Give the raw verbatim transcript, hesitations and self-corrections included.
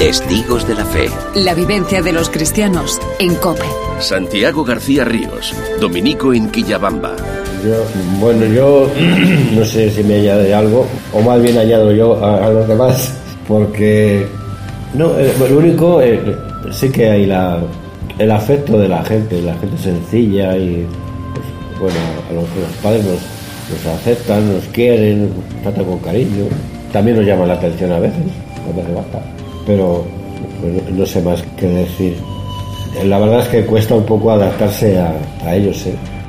Testigos de la Fe. La vivencia de los cristianos en COPE. Santiago García Ríos, dominico en Quillabamba. Yo, bueno, yo no sé si me añade algo, o más bien añado yo a, a los demás, porque no, eh, lo único, eh, sí que hay la, el afecto de la gente, la gente sencilla y, pues, bueno, a los, los padres nos, nos aceptan, nos quieren, nos tratan con cariño, también nos llaman la atención a veces, cuando hace falta, pero pues, no sé más qué decir. La verdad es que cuesta un poco adaptarse a, a ellos, ¿eh?